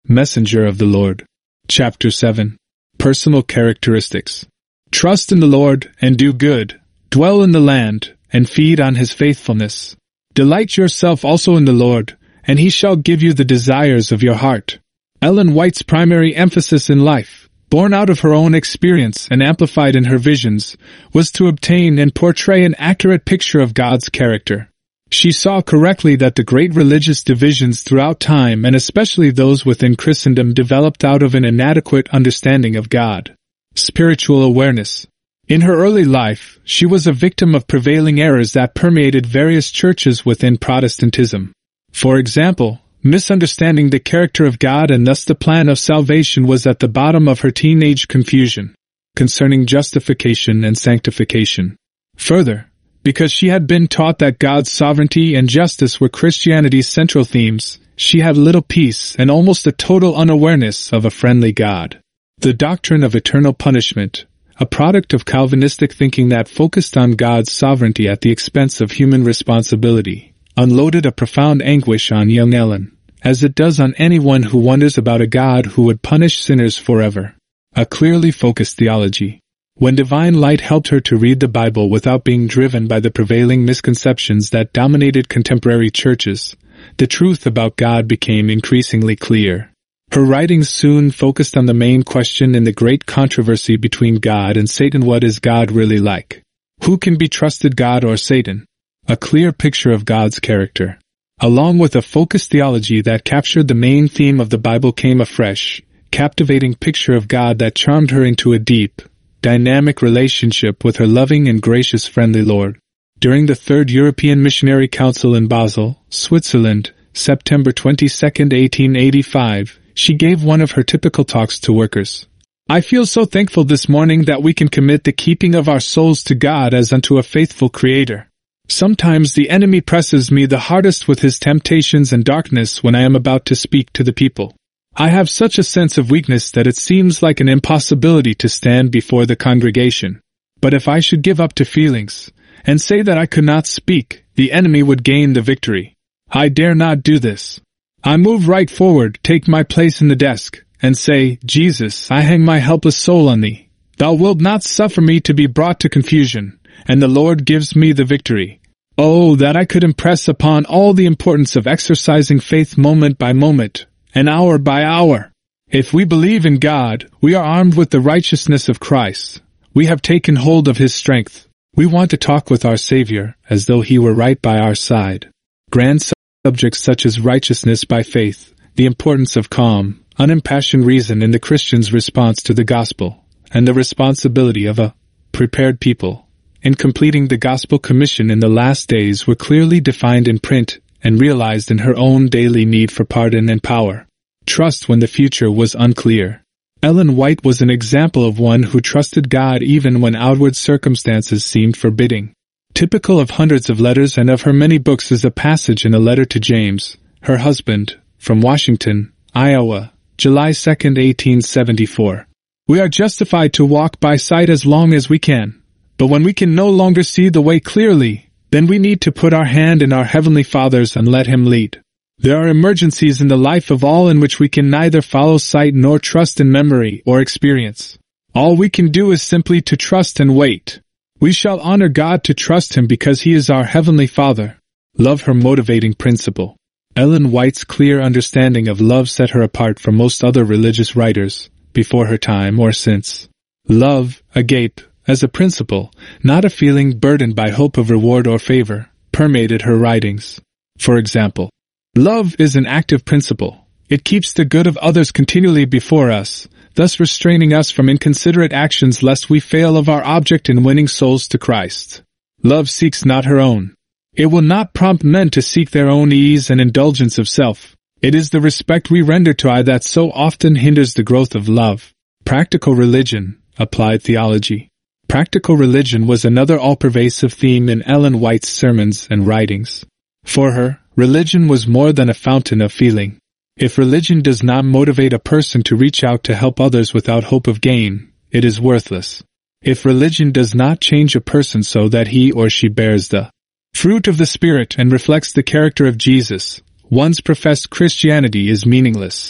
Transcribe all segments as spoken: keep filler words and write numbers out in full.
Messenger of the Lord. Chapter seven. Personal Characteristics. Trust in the Lord, and do good. Dwell in the land, and feed on his faithfulness. Delight yourself also in the Lord, and he shall give you the desires of your heart. Ellen White's primary emphasis in life, born out of her own experience and amplified in her visions, was to obtain and portray an accurate picture of God's character. She saw correctly that the great religious divisions throughout time, and especially those within Christendom, developed out of an inadequate understanding of God. Spiritual awareness. In her early life, she was a victim of prevailing errors that permeated various churches within Protestantism. For example, misunderstanding the character of God and thus the plan of salvation was at the bottom of her teenage confusion concerning justification and sanctification. Further, because she had been taught that God's sovereignty and justice were Christianity's central themes, she had little peace and almost a total unawareness of a friendly God. The doctrine of eternal punishment, a product of Calvinistic thinking that focused on God's sovereignty at the expense of human responsibility, unloaded a profound anguish on young Ellen, as it does on anyone who wonders about a God who would punish sinners forever. A clearly focused theology. When divine light helped her to read the Bible without being driven by the prevailing misconceptions that dominated contemporary churches, the truth about God became increasingly clear. Her writings soon focused on the main question in the great controversy between God and Satan: what is God really like? Who can be trusted, God or Satan? A clear picture of God's character. Along with a focused theology that captured the main theme of the Bible came a fresh, captivating picture of God that charmed her into a deep, dynamic relationship with her loving and gracious friendly Lord. During the Third European Missionary Council in Basel, Switzerland, September twenty-second, eighteen eighty-five, she gave one of her typical talks to workers. I feel so thankful this morning that we can commit the keeping of our souls to God as unto a faithful Creator. Sometimes the enemy presses me the hardest with his temptations and darkness when I am about to speak to the people. I have such a sense of weakness that it seems like an impossibility to stand before the congregation. But if I should give up to feelings, and say that I could not speak, the enemy would gain the victory. I dare not do this. I move right forward, take my place in the desk, and say, Jesus, I hang my helpless soul on thee. Thou wilt not suffer me to be brought to confusion, and the Lord gives me the victory. Oh, that I could impress upon all the importance of exercising faith moment by moment, and hour by hour. If we believe in God, we are armed with the righteousness of Christ. We have taken hold of his strength. We want to talk with our Savior as though he were right by our side. Grand subjects such as righteousness by faith, the importance of calm, unimpassioned reason in the Christian's response to the gospel, and the responsibility of a prepared people in completing the gospel commission in the last days were clearly defined in print and realized in her own daily need for pardon and power. Trust when the future was unclear. Ellen White was an example of one who trusted God even when outward circumstances seemed forbidding. Typical of hundreds of letters and of her many books is a passage in a letter to James, her husband, from Washington, Iowa, July second, eighteen seventy-four. We are justified to walk by sight as long as we can, but when we can no longer see the way clearly, then we need to put our hand in our Heavenly Father's and let Him lead. There are emergencies in the life of all in which we can neither follow sight nor trust in memory or experience. All we can do is simply to trust and wait. We shall honor God to trust Him because He is our Heavenly Father. Love, her motivating principle. Ellen White's clear understanding of love set her apart from most other religious writers, before her time or since. Love, agape, as a principle, not a feeling burdened by hope of reward or favor, permeated her writings. For example, love is an active principle. It keeps the good of others continually before us, thus restraining us from inconsiderate actions lest we fail of our object in winning souls to Christ. Love seeks not her own. It will not prompt men to seek their own ease and indulgence of self. It is the respect we render to I that so often hinders the growth of love. Practical religion, applied theology. Practical religion was another all-pervasive theme in Ellen White's sermons and writings. For her, religion was more than a fountain of feeling. If religion does not motivate a person to reach out to help others without hope of gain, it is worthless. If religion does not change a person so that he or she bears the fruit of the Spirit and reflects the character of Jesus, one's professed Christianity is meaningless.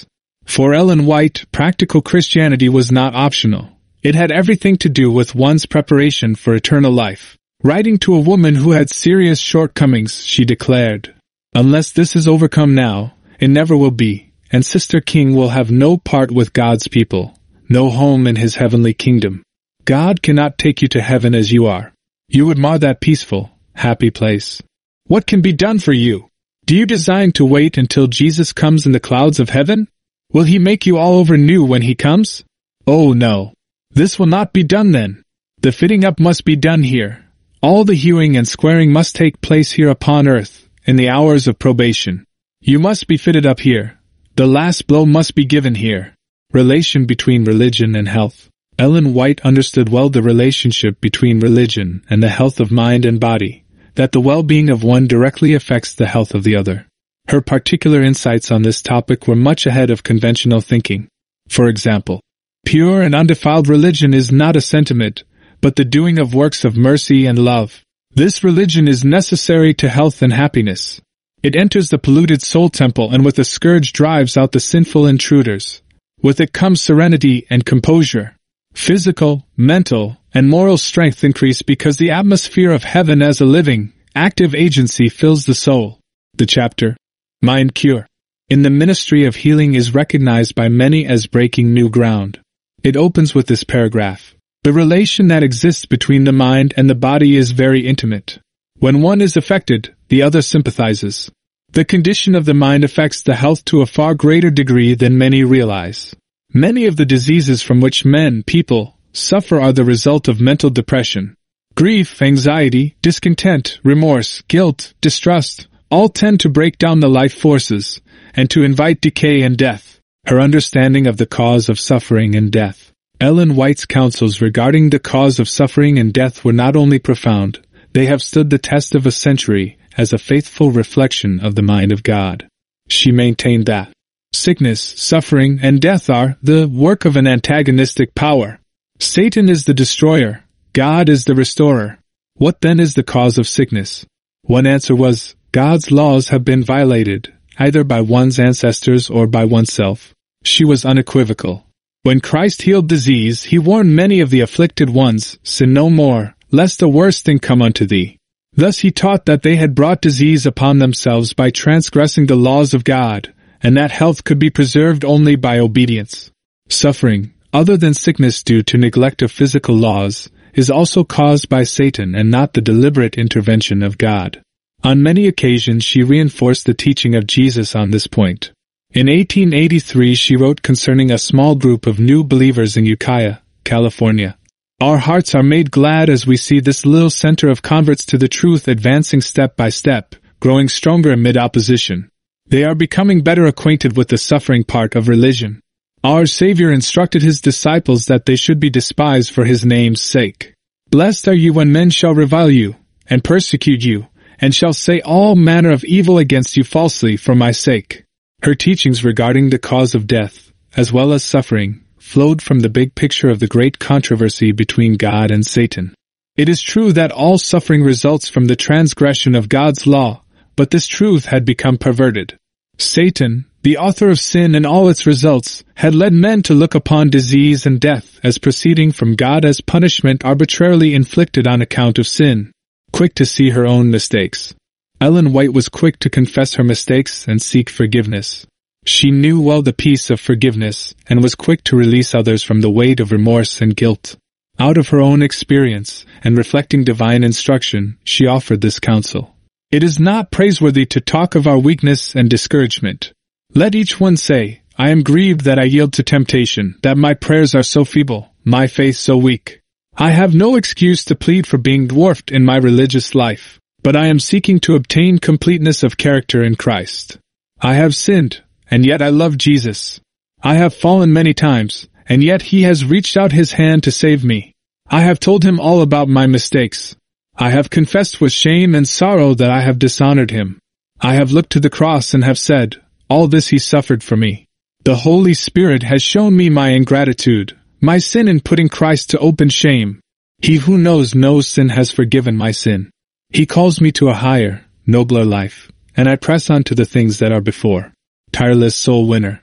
For Ellen White, practical Christianity was not optional. It had everything to do with one's preparation for eternal life. Writing to a woman who had serious shortcomings, she declared, "Unless this is overcome now, it never will be, and Sister King will have no part with God's people, no home in his heavenly kingdom. God cannot take you to heaven as you are. You would mar that peaceful, happy place. What can be done for you? Do you design to wait until Jesus comes in the clouds of heaven? Will he make you all over new when he comes? Oh no. This will not be done then. The fitting up must be done here. All the hewing and squaring must take place here upon earth, in the hours of probation. You must be fitted up here. The last blow must be given here." Relation between religion and health. Ellen White understood well the relationship between religion and the health of mind and body, that the well-being of one directly affects the health of the other. Her particular insights on this topic were much ahead of conventional thinking. For example, pure and undefiled religion is not a sentiment, but the doing of works of mercy and love. This religion is necessary to health and happiness. It enters the polluted soul temple and with a scourge drives out the sinful intruders. With it comes serenity and composure. Physical, mental, and moral strength increase because the atmosphere of heaven as a living, active agency fills the soul. The chapter, Mind Cure, in the ministry of healing is recognized by many as breaking new ground. It opens with this paragraph. The relation that exists between the mind and the body is very intimate. When one is affected, the other sympathizes. The condition of the mind affects the health to a far greater degree than many realize. Many of the diseases from which men, people, suffer are the result of mental depression. Grief, anxiety, discontent, remorse, guilt, distrust, all tend to break down the life forces, and to invite decay and death. Her understanding of the cause of suffering and death. Ellen White's counsels regarding the cause of suffering and death were not only profound, they have stood the test of a century as a faithful reflection of the mind of God. She maintained that sickness, suffering, and death are the work of an antagonistic power. Satan is the destroyer, God is the restorer. What then is the cause of sickness? One answer was, God's laws have been violated, either by one's ancestors or by oneself. She was unequivocal. When Christ healed disease, he warned many of the afflicted ones, "Sin no more, lest a worse thing come unto thee." Thus he taught that they had brought disease upon themselves by transgressing the laws of God, and that health could be preserved only by obedience. Suffering, other than sickness due to neglect of physical laws, is also caused by Satan and not the deliberate intervention of God. On many occasions she reinforced the teaching of Jesus on this point. In eighteen eighty-three she wrote concerning a small group of new believers in Ukiah, California. Our hearts are made glad as we see this little center of converts to the truth advancing step by step, growing stronger amid opposition. They are becoming better acquainted with the suffering part of religion. Our Savior instructed his disciples that they should be despised for his name's sake. Blessed are you when men shall revile you, and persecute you, and shall say all manner of evil against you falsely for my sake. Her teachings regarding the cause of death, as well as suffering, flowed from the big picture of the great controversy between God and Satan. It is true that all suffering results from the transgression of God's law, but this truth had become perverted. Satan, the author of sin and all its results, had led men to look upon disease and death as proceeding from God as punishment arbitrarily inflicted on account of sin. Quick to see her own mistakes, Ellen White was quick to confess her mistakes and seek forgiveness. She knew well the peace of forgiveness and was quick to release others from the weight of remorse and guilt. Out of her own experience and reflecting divine instruction, she offered this counsel. It is not praiseworthy to talk of our weakness and discouragement. Let each one say, I am grieved that I yield to temptation, that my prayers are so feeble, my faith so weak. I have no excuse to plead for being dwarfed in my religious life. But I am seeking to obtain completeness of character in Christ. I have sinned, and yet I love Jesus. I have fallen many times, and yet he has reached out his hand to save me. I have told him all about my mistakes. I have confessed with shame and sorrow that I have dishonored him. I have looked to the cross and have said, all this he suffered for me. The Holy Spirit has shown me my ingratitude, my sin in putting Christ to open shame. He who knows no sin has forgiven my sin. He calls me to a higher, nobler life, and I press on to the things that are before. Tireless soul winner.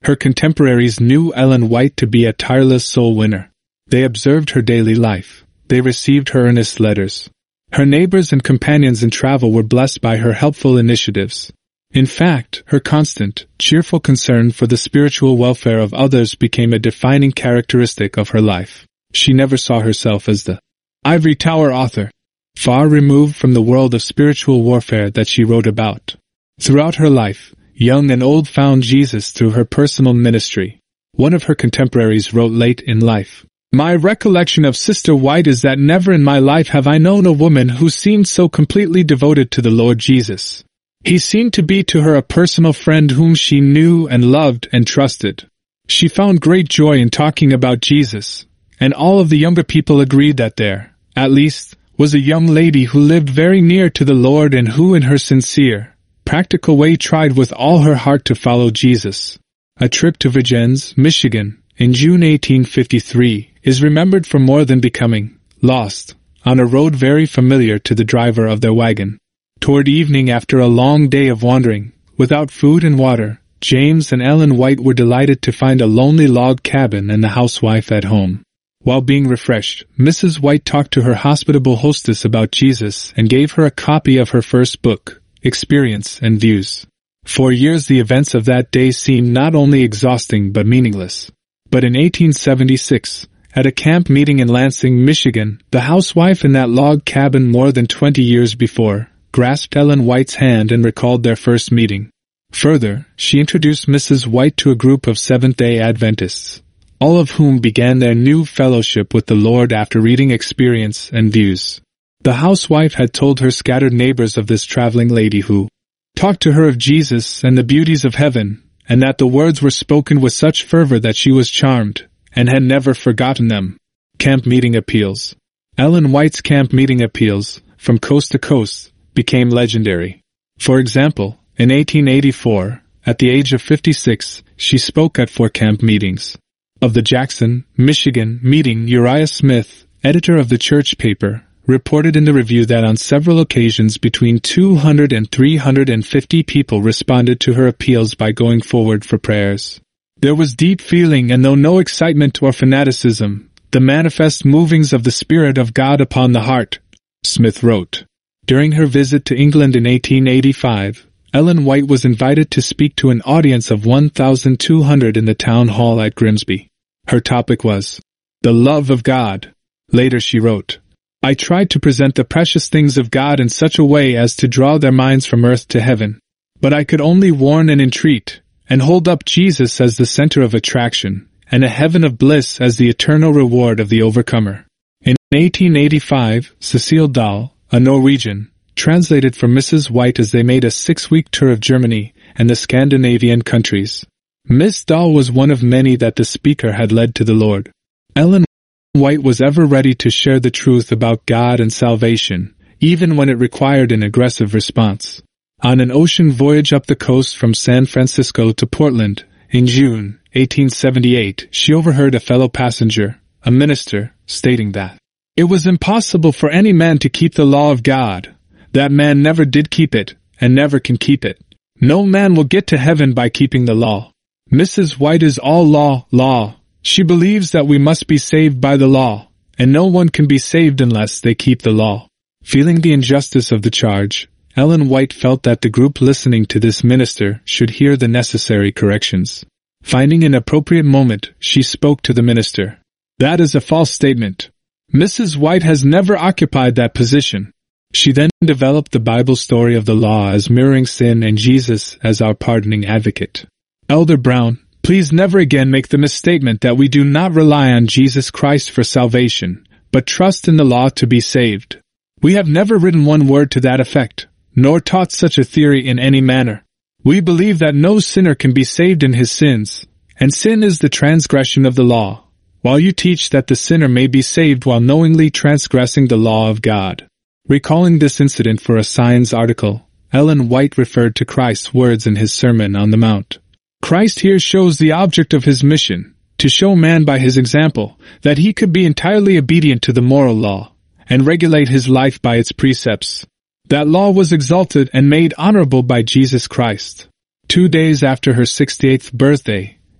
Her contemporaries knew Ellen White to be a tireless soul winner. They observed her daily life. They received her earnest letters. Her neighbors and companions in travel were blessed by her helpful initiatives. In fact, her constant, cheerful concern for the spiritual welfare of others became a defining characteristic of her life. She never saw herself as the ivory tower author, far removed from the world of spiritual warfare that she wrote about. Throughout her life, young and old found Jesus through her personal ministry. One of her contemporaries wrote late in life, "My recollection of Sister White is that never in my life have I known a woman who seemed so completely devoted to the Lord Jesus. He seemed to be to her a personal friend whom she knew and loved and trusted. She found great joy in talking about Jesus, and all of the younger people agreed that there, at least, was a young lady who lived very near to the Lord and who in her sincere, practical way tried with all her heart to follow Jesus." A trip to Vincennes, Michigan, in June eighteen fifty-three, is remembered for more than becoming lost on a road very familiar to the driver of their wagon. Toward evening, after a long day of wandering, without food and water, James and Ellen White were delighted to find a lonely log cabin and the housewife at home. While being refreshed, Missus White talked to her hospitable hostess about Jesus and gave her a copy of her first book, Experience and Views. For years the events of that day seemed not only exhausting but meaningless. But in eighteen seventy-six, at a camp meeting in Lansing, Michigan, the housewife in that log cabin more than twenty years before grasped Ellen White's hand and recalled their first meeting. Further, she introduced Missus White to a group of Seventh-day Adventists, all of whom began their new fellowship with the Lord after reading Experience and Views. The housewife had told her scattered neighbors of this traveling lady who talked to her of Jesus and the beauties of heaven, and that the words were spoken with such fervor that she was charmed, and had never forgotten them. Camp meeting appeals. Ellen White's camp meeting appeals, from coast to coast, became legendary. For example, in eighteen eighty-four, at the age of fifty-six, she spoke at four camp meetings. Of the Jackson, Michigan, meeting, Uriah Smith, editor of the church paper, reported in the review that on several occasions between two hundred and three hundred fifty people responded to her appeals by going forward for prayers. There was deep feeling and though no excitement or fanaticism, the manifest movings of the Spirit of God upon the heart, Smith wrote. During her visit to England in eighteen eighty-five, Ellen White was invited to speak to an audience of one thousand two hundred in the town hall at Grimsby. Her topic was, "The Love of God." Later she wrote, "I tried to present the precious things of God in such a way as to draw their minds from earth to heaven. But I could only warn and entreat, and hold up Jesus as the center of attraction, and a heaven of bliss as the eternal reward of the overcomer." In eighteen eighty-five, Cecile Dahl, a Norwegian, translated for Missus White as they made a six-week tour of Germany and the Scandinavian countries. Miss Dahl was one of many that the speaker had led to the Lord. Ellen White was ever ready to share the truth about God and salvation, even when it required an aggressive response. On an ocean voyage up the coast from San Francisco to Portland, in June eighteen seventy-eight, she overheard a fellow passenger, a minister, stating that it was impossible for any man to keep the law of God. That man never did keep it, and never can keep it. No man will get to heaven by keeping the law. Missus White is all law, law. She believes that we must be saved by the law, and no one can be saved unless they keep the law. Feeling the injustice of the charge, Ellen White felt that the group listening to this minister should hear the necessary corrections. Finding an appropriate moment, she spoke to the minister. "That is a false statement. Missus White has never occupied that position." She then developed the Bible story of the law as mirroring sin and Jesus as our pardoning advocate. "Elder Brown, please never again make the misstatement that we do not rely on Jesus Christ for salvation, but trust in the law to be saved. We have never written one word to that effect, nor taught such a theory in any manner. We believe that no sinner can be saved in his sins, and sin is the transgression of the law, while you teach that the sinner may be saved while knowingly transgressing the law of God." Recalling this incident for a Science article, Ellen White referred to Christ's words in his Sermon on the Mount. Christ here shows the object of his mission, to show man by his example that he could be entirely obedient to the moral law, and regulate his life by its precepts. That law was exalted and made honorable by Jesus Christ. Two days after her sixty-eighth birthday,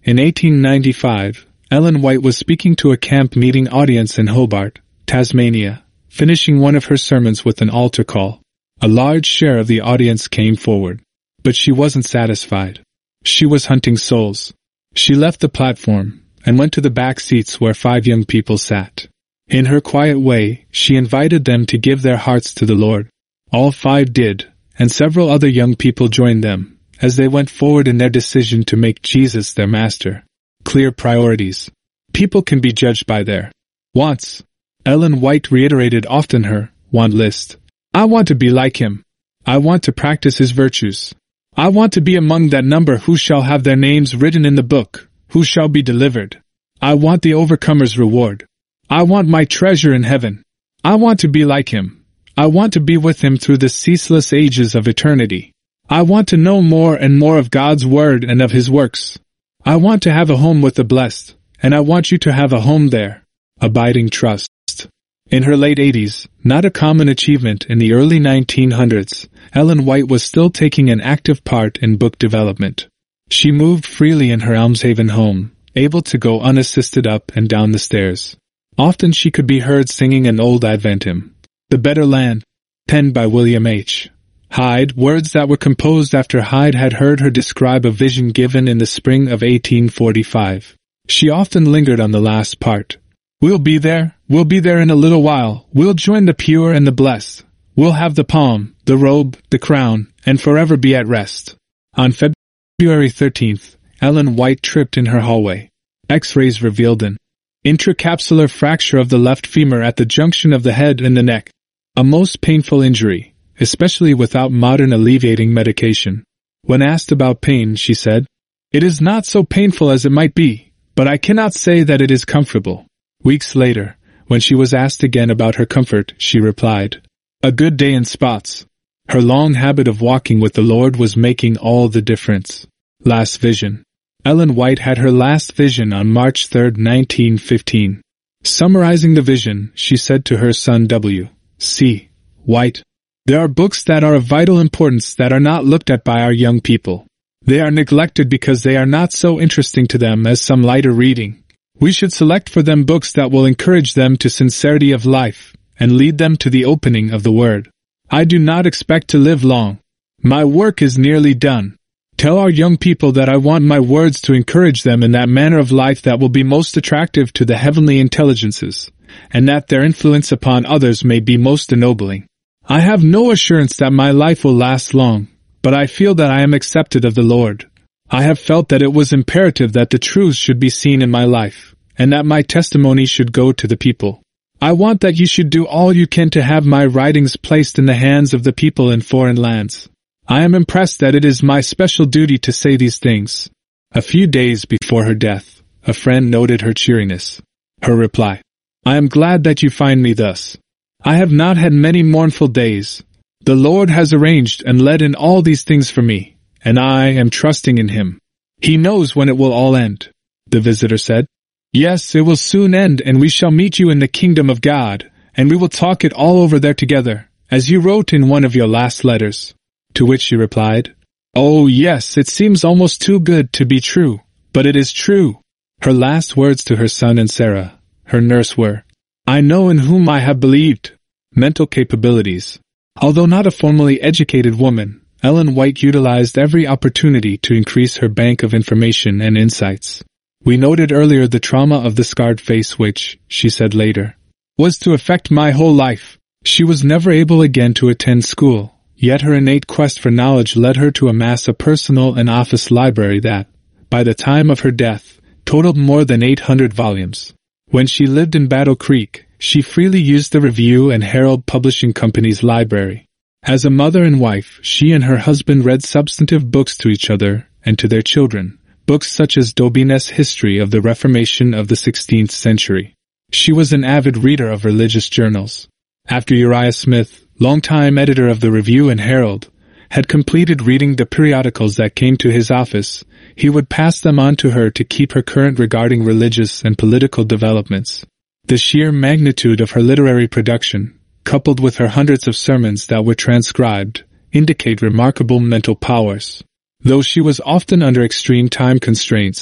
In eighteen ninety-five, Ellen White was speaking to a camp meeting audience in Hobart, Tasmania, finishing one of her sermons with an altar call. A large share of the audience came forward. But she wasn't satisfied. She was hunting souls. She left the platform and went to the back seats where five young people sat. In her quiet way, she invited them to give their hearts to the Lord. All five did, and several other young people joined them, as they went forward in their decision to make Jesus their master. Clear priorities. People can be judged by their wants. Ellen White reiterated often her want list. I want to be like him. I want to practice his virtues. I want to be among that number who shall have their names written in the book, who shall be delivered. I want the overcomer's reward. I want my treasure in heaven. I want to be like him. I want to be with him through the ceaseless ages of eternity. I want to know more and more of God's word and of his works. I want to have a home with the blessed, and I want you to have a home there. Abiding trust. In her late eighties, not a common achievement in the early nineteen hundreds, Ellen White was still taking an active part in book development. She moved freely in her Elmshaven home, able to go unassisted up and down the stairs. Often she could be heard singing an old Advent hymn, The Better Land, penned by William H. Hyde, words that were composed after Hyde had heard her describe a vision given in the spring of eighteen forty-five. She often lingered on the last part. We'll be there, we'll be there in a little while, we'll join the pure and the blessed. We'll have the palm, the robe, the crown, and forever be at rest. On February thirteenth, Ellen White tripped in her hallway. X-rays revealed an intracapsular fracture of the left femur at the junction of the head and the neck. A most painful injury, especially without modern alleviating medication. When asked about pain, she said, "It is not so painful as it might be, but I cannot say that it is comfortable." Weeks later, when she was asked again about her comfort, she replied, "A good day in spots." Her long habit of walking with the Lord was making all the difference. Last vision. Ellen White had her last vision on March third, nineteen fifteen. Summarizing the vision, she said to her son W. C. White, "There are books that are of vital importance that are not looked at by our young people. They are neglected because they are not so interesting to them as some lighter reading. We should select for them books that will encourage them to sincerity of life, and lead them to the opening of the Word. I do not expect to live long. My work is nearly done. Tell our young people that I want my words to encourage them in that manner of life that will be most attractive to the heavenly intelligences, and that their influence upon others may be most ennobling. I have no assurance that my life will last long, but I feel that I am accepted of the Lord. I have felt that it was imperative that the truths should be seen in my life, and that my testimony should go to the people. I want that you should do all you can to have my writings placed in the hands of the people in foreign lands. I am impressed that it is my special duty to say these things." A few days before her death, a friend noted her cheeriness. Her reply, "I am glad that you find me thus. I have not had many mournful days. The Lord has arranged and led in all these things for me, and I am trusting in Him. He knows when it will all end." The visitor said, "Yes, it will soon end, and we shall meet you in the kingdom of God, and we will talk it all over there together, as you wrote in one of your last letters." To which she replied, "Oh yes, it seems almost too good to be true, but it is true." Her last words to her son and Sarah, her nurse, were, "I know in whom I have believed." Mental capabilities. Although not a formally educated woman, Ellen White utilized every opportunity to increase her bank of information and insights. We noted earlier the trauma of the scarred face which, she said later, was to affect my whole life. She was never able again to attend school, yet her innate quest for knowledge led her to amass a personal and office library that, by the time of her death, totaled more than eight hundred volumes. When she lived in Battle Creek, she freely used the Review and Herald Publishing Company's library. As a mother and wife, she and her husband read substantive books to each other and to their children, books such as D'Aubigné's History of the Reformation of the sixteenth century. She was an avid reader of religious journals. After Uriah Smith, longtime editor of the Review and Herald, had completed reading the periodicals that came to his office, he would pass them on to her to keep her current regarding religious and political developments. The sheer magnitude of her literary production, coupled with her hundreds of sermons that were transcribed, indicate remarkable mental powers. Though she was often under extreme time constraints,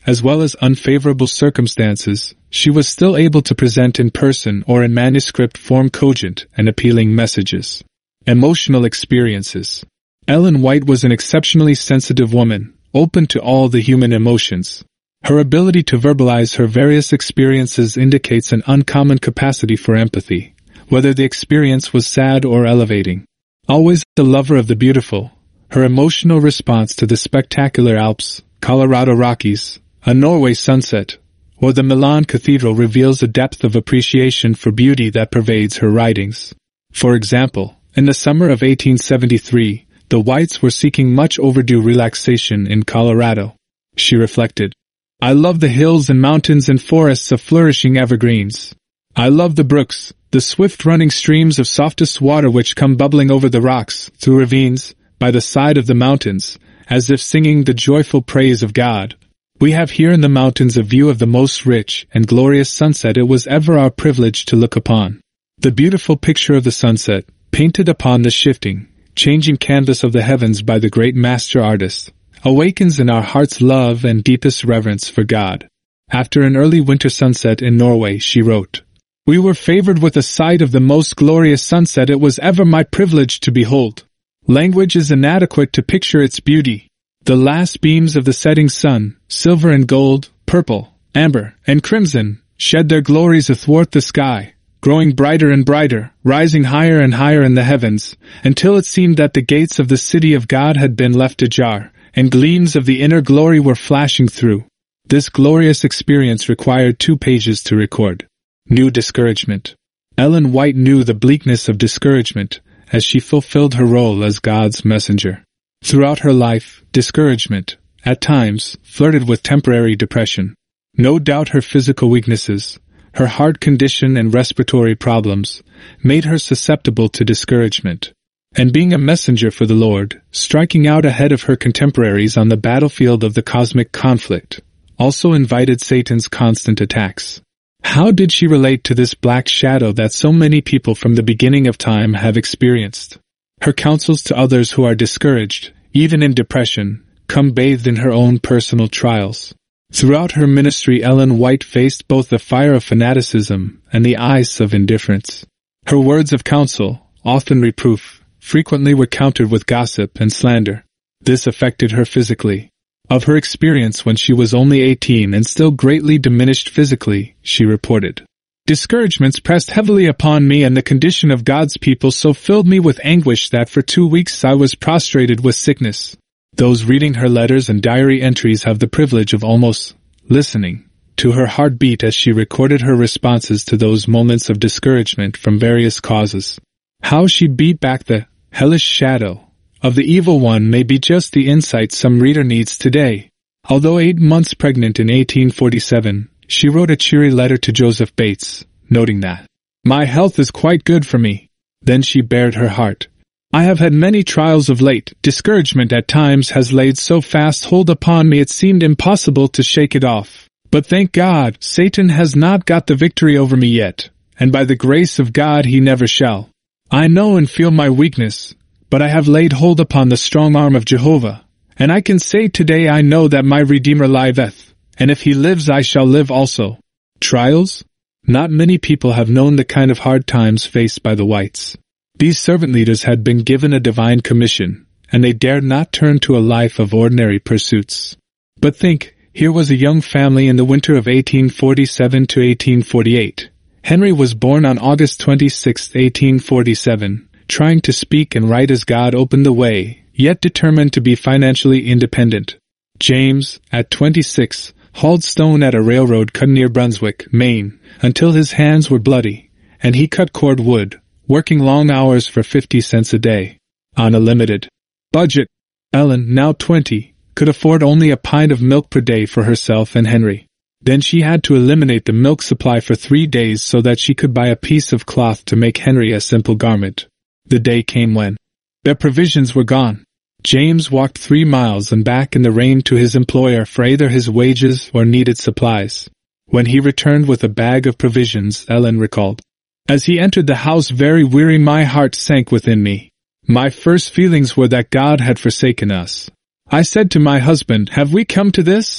as well as unfavorable circumstances, she was still able to present in person or in manuscript form cogent and appealing messages. Emotional experiences. Ellen White was an exceptionally sensitive woman, open to all the human emotions. Her ability to verbalize her various experiences indicates an uncommon capacity for empathy, whether the experience was sad or elevating. Always the lover of the beautiful, her emotional response to the spectacular Alps, Colorado Rockies, a Norway sunset, or the Milan Cathedral reveals a depth of appreciation for beauty that pervades her writings. For example, in the summer of eighteen seventy-three, the Whites were seeking much overdue relaxation in Colorado. She reflected, "I love the hills and mountains and forests of flourishing evergreens. I love the brooks, the swift-running streams of softest water which come bubbling over the rocks, through ravines, by the side of the mountains, as if singing the joyful praise of God. We have here in the mountains a view of the most rich and glorious sunset it was ever our privilege to look upon. The beautiful picture of the sunset, painted upon the shifting, changing canvas of the heavens by the great master artist, awakens in our hearts love and deepest reverence for God." After an early winter sunset in Norway, she wrote, "We were favored with a sight of the most glorious sunset it was ever my privilege to behold. Language is inadequate to picture its beauty. The last beams of the setting sun, silver and gold, purple, amber, and crimson, shed their glories athwart the sky, growing brighter and brighter, rising higher and higher in the heavens, until it seemed that the gates of the city of God had been left ajar, and gleams of the inner glory were flashing through. This glorious experience required two pages to record." New discouragement. Ellen White knew the bleakness of discouragement as she fulfilled her role as God's messenger. Throughout her life, discouragement, at times, flirted with temporary depression. No doubt her physical weaknesses, her heart condition and respiratory problems, made her susceptible to discouragement. And being a messenger for the Lord, striking out ahead of her contemporaries on the battlefield of the cosmic conflict, also invited Satan's constant attacks. How did she relate to this black shadow that so many people from the beginning of time have experienced? Her counsels to others who are discouraged, even in depression, come bathed in her own personal trials. Throughout her ministry, Ellen White faced both the fire of fanaticism and the ice of indifference. Her words of counsel, often reproof, frequently were countered with gossip and slander. This affected her physically. Of her experience when she was only eighteen and still greatly diminished physically, she reported, "Discouragements pressed heavily upon me, and the condition of God's people so filled me with anguish that for two weeks I was prostrated with sickness." Those reading her letters and diary entries have the privilege of almost listening to her heartbeat as she recorded her responses to those moments of discouragement from various causes. How she beat back the hellish shadow of the evil one may be just the insight some reader needs today. Although eight months pregnant in eighteen forty-seven, she wrote a cheery letter to Joseph Bates, noting that, "My health is quite good for me." Then she bared her heart. "I have had many trials of late. Discouragement at times has laid so fast hold upon me it seemed impossible to shake it off. But thank God, Satan has not got the victory over me yet, and by the grace of God he never shall. I know and feel my weakness, but I have laid hold upon the strong arm of Jehovah, and I can say today I know that my Redeemer liveth, and if he lives I shall live also." Trials? Not many people have known the kind of hard times faced by the Whites. These servant leaders had been given a divine commission, and they dared not turn to a life of ordinary pursuits. But think, here was a young family in the winter of eighteen forty-seven to eighteen forty-eight. Henry was born on August twenty-sixth, eighteen forty-seven, trying to speak and write as God opened the way, yet determined to be financially independent. James, at twenty-six, hauled stone at a railroad cut near Brunswick, Maine, until his hands were bloody, and he cut cord wood, working long hours for fifty cents a day. On a limited budget, Ellen, now twenty, could afford only a pint of milk per day for herself and Henry. Then she had to eliminate the milk supply for three days so that she could buy a piece of cloth to make Henry a simple garment. The day came when their provisions were gone. James walked three miles and back in the rain to his employer for either his wages or needed supplies. When he returned with a bag of provisions, Ellen recalled, "As he entered the house very weary, my heart sank within me. My first feelings were that God had forsaken us. I said to my husband, 'Have we come to this?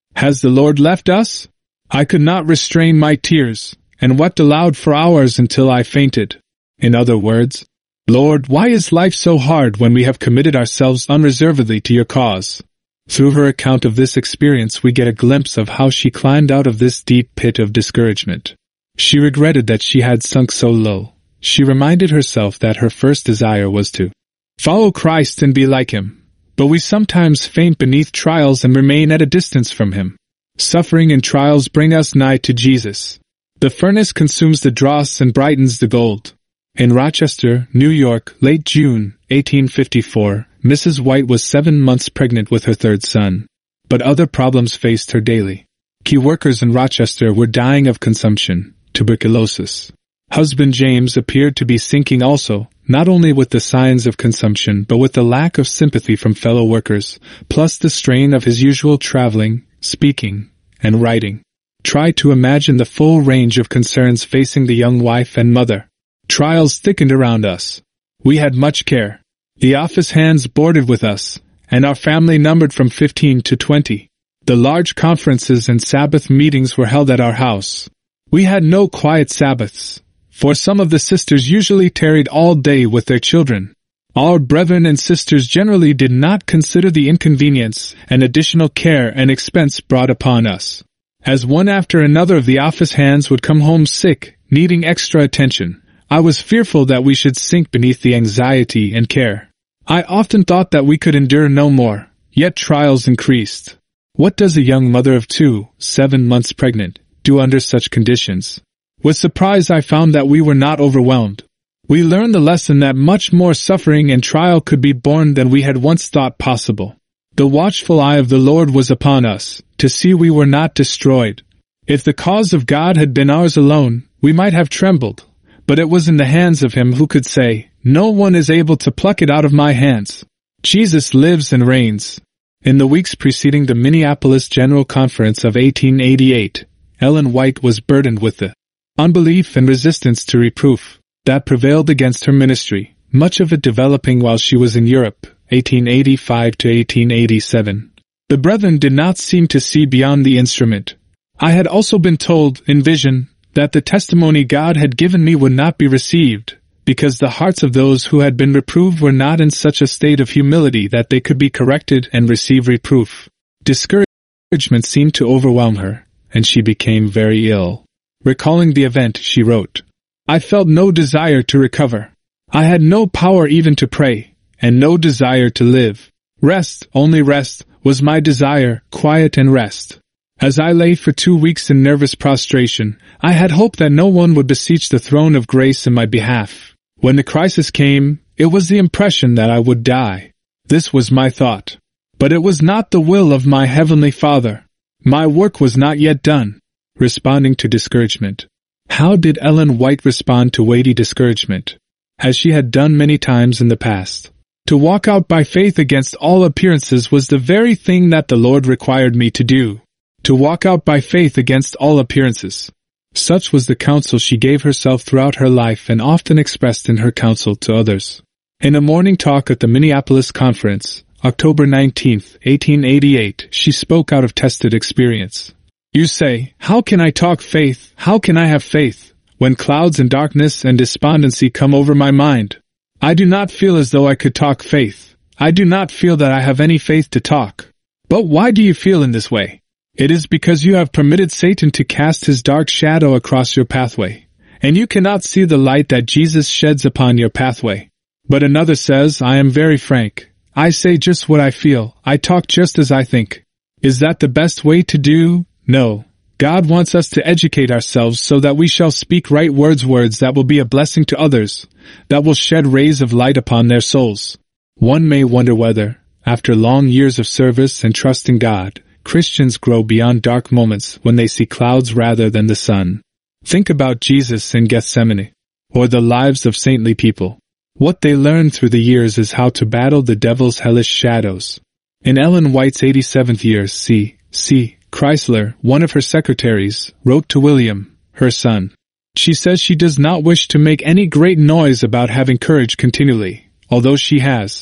Has the Lord left us? I could not restrain my tears, and wept aloud for hours until I fainted. In other words, Lord, why is life so hard when we have committed ourselves unreservedly to your cause? Through her account of this experience we get a glimpse of how she climbed out of this deep pit of discouragement. She regretted that she had sunk so low. She reminded herself that her first desire was to follow Christ and be like him. But we sometimes faint beneath trials and remain at a distance from him. Suffering and trials bring us nigh to Jesus. The furnace consumes the dross and brightens the gold. In Rochester, New York, late June, eighteen fifty-four, Missus White was seven months pregnant with her third son. But other problems faced her daily. Key workers in Rochester were dying of consumption, tuberculosis. Husband James appeared to be sinking also, not only with the signs of consumption but with the lack of sympathy from fellow workers, plus the strain of his usual traveling, speaking, and writing. Try to imagine the full range of concerns facing the young wife and mother. Trials thickened around us. We had much care. The office hands boarded with us, and our family numbered from fifteen to twenty. The large conferences and Sabbath meetings were held at our house. We had no quiet Sabbaths, for some of the sisters usually tarried all day with their children. Our brethren and sisters generally did not consider the inconvenience and additional care and expense brought upon us. As one after another of the office hands would come home sick, needing extra attention, I was fearful that we should sink beneath the anxiety and care. I often thought that we could endure no more, yet trials increased. What does a young mother of two, seven months pregnant, do under such conditions? With surprise I found that we were not overwhelmed. We learned the lesson that much more suffering and trial could be borne than we had once thought possible. The watchful eye of the Lord was upon us, to see we were not destroyed. If the cause of God had been ours alone, we might have trembled. But it was in the hands of him who could say, "No one is able to pluck it out of my hands." Jesus lives and reigns. In the weeks preceding the Minneapolis General Conference of eighteen eighty-eight, Ellen White was burdened with the unbelief and resistance to reproof that prevailed against her ministry, much of it developing while she was in Europe, eighteen eighty-five to eighteen eighty-seven. The brethren did not seem to see beyond the instrument. I had also been told, in vision, that the testimony God had given me would not be received, because the hearts of those who had been reproved were not in such a state of humility that they could be corrected and receive reproof. Discouragement seemed to overwhelm her, and she became very ill. Recalling the event, she wrote, "I felt no desire to recover. I had no power even to pray, and no desire to live. Rest, only rest, was my desire, quiet and rest. As I lay for two weeks in nervous prostration, I had hoped that no one would beseech the throne of grace in my behalf. When the crisis came, it was the impression that I would die. This was my thought. But it was not the will of my Heavenly Father. My work was not yet done." Responding to discouragement. How did Ellen White respond to weighty discouragement? As she had done many times in the past. To walk out by faith against all appearances was the very thing that the Lord required me to do. To walk out by faith against all appearances. Such was the counsel she gave herself throughout her life and often expressed in her counsel to others. In a morning talk at the Minneapolis Conference, October nineteenth, eighteen eighty-eight, she spoke out of tested experience. "You say, how can I talk faith, how can I have faith, when clouds and darkness and despondency come over my mind? I do not feel as though I could talk faith. I do not feel that I have any faith to talk." But why do you feel in this way? It is because you have permitted Satan to cast his dark shadow across your pathway, and you cannot see the light that Jesus sheds upon your pathway. But another says, "I am very frank. I say just what I feel. I talk just as I think." Is that the best way to do? No. God wants us to educate ourselves so that we shall speak right words, words that will be a blessing to others, that will shed rays of light upon their souls. One may wonder whether, after long years of service and trust in God, Christians grow beyond dark moments when they see clouds rather than the sun. Think about Jesus in Gethsemane, or the lives of saintly people. What they learned through the years is how to battle the devil's hellish shadows. In Ellen White's eighty-seventh year, C. C. Chrysler, one of her secretaries, wrote to William, her son. She says she does not wish to make any great noise about having courage continually, although she has,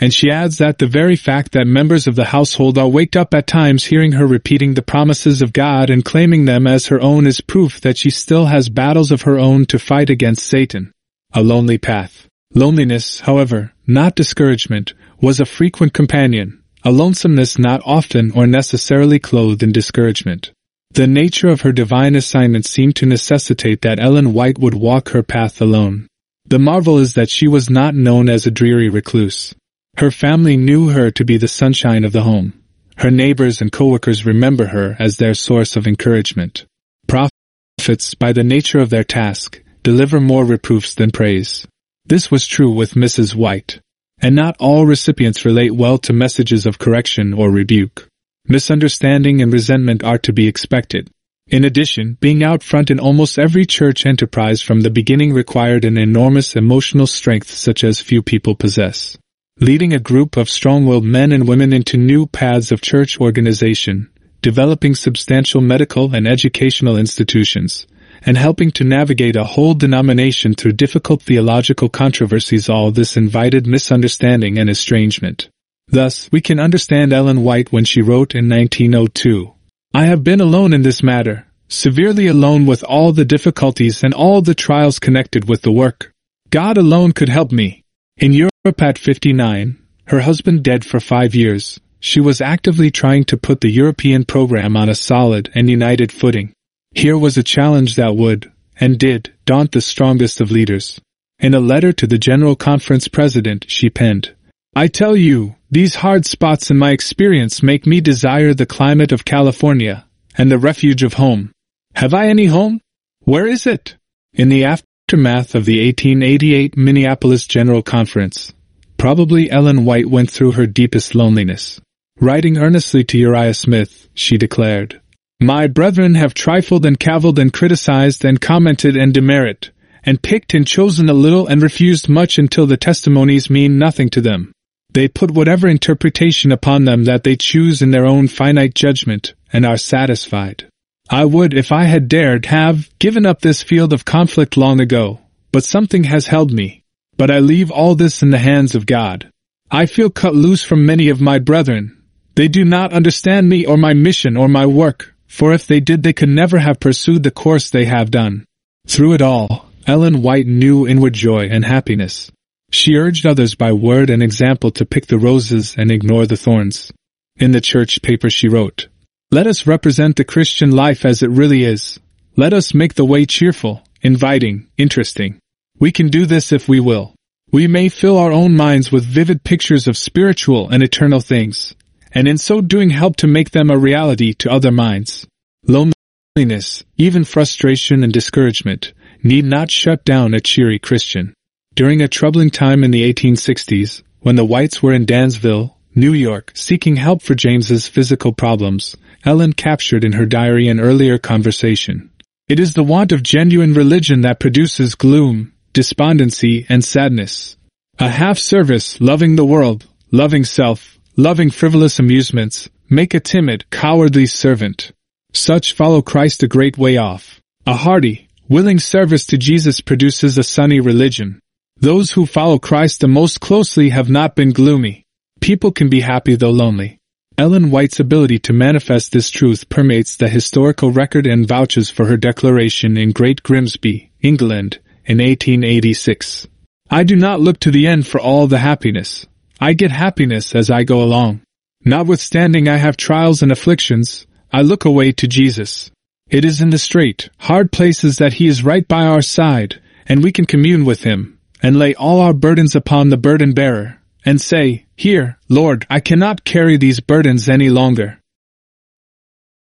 And she adds that the very fact that members of the household are waked up at times hearing her repeating the promises of God and claiming them as her own is proof that she still has battles of her own to fight against Satan. A lonely path. Loneliness, however, not discouragement, was a frequent companion, a lonesomeness not often or necessarily clothed in discouragement. The nature of her divine assignment seemed to necessitate that Ellen White would walk her path alone. The marvel is that she was not known as a dreary recluse. Her family knew her to be the sunshine of the home. Her neighbors and coworkers remember her as their source of encouragement. Prophets, by the nature of their task, deliver more reproofs than praise. This was true with Missus White. And not all recipients relate well to messages of correction or rebuke. Misunderstanding and resentment are to be expected. In addition, being out front in almost every church enterprise from the beginning required an enormous emotional strength such as few people possess. Leading a group of strong-willed men and women into new paths of church organization, developing substantial medical and educational institutions, and helping to navigate a whole denomination through difficult theological controversies, all this invited misunderstanding and estrangement. Thus, we can understand Ellen White when she wrote in nineteen oh two, "I have been alone in this matter, severely alone with all the difficulties and all the trials connected with the work. God alone could help me." In Europe at fifty-nine, her husband dead for five years, she was actively trying to put the European program on a solid and united footing. Here was a challenge that would, and did, daunt the strongest of leaders. In a letter to the General Conference President, she penned, "I tell you, these hard spots in my experience make me desire the climate of California, and the refuge of home. Have I any home? Where is it?" In the aftermath of the eighteen eighty-eight Minneapolis General Conference, probably Ellen White went through her deepest loneliness. Writing earnestly to Uriah Smith, she declared, "My brethren have trifled and cavilled and criticized and commented and demerit, and picked and chosen a little and refused much until the testimonies mean nothing to them. They put whatever interpretation upon them that they choose in their own finite judgment, and are satisfied. I would, if I had dared, have given up this field of conflict long ago, but something has held me. But I leave all this in the hands of God. I feel cut loose from many of my brethren. They do not understand me or my mission or my work, for if they did they could never have pursued the course they have done." Through it all, Ellen White knew inward joy and happiness. She urged others by word and example to pick the roses and ignore the thorns. In the church paper she wrote, "Let us represent the Christian life as it really is. Let us make the way cheerful, inviting, interesting. We can do this if we will. We may fill our own minds with vivid pictures of spiritual and eternal things, and in so doing help to make them a reality to other minds. Loneliness, even frustration and discouragement, need not shut down a cheery Christian." During a troubling time in the eighteen sixties, when the Whites were in Dansville, New York, seeking help for James's physical problems, Ellen captured in her diary an earlier conversation, "It is the want of genuine religion that produces gloom, despondency, and sadness. A half-service, loving the world, loving self, loving frivolous amusements, make a timid, cowardly servant. Such follow Christ a great way off. A hearty, willing service to Jesus produces a sunny religion. Those who follow Christ the most closely have not been gloomy. People can be happy though lonely." Ellen White's ability to manifest this truth permeates the historical record and vouches for her declaration in Great Grimsby, England, in eighteen eighty-six. "I do not look to the end for all the happiness. I get happiness as I go along. Notwithstanding I have trials and afflictions, I look away to Jesus. It is in the straight, hard places that He is right by our side, and we can commune with Him, and lay all our burdens upon the burden-bearer, and say, 'Here, Lord, I cannot carry these burdens any longer.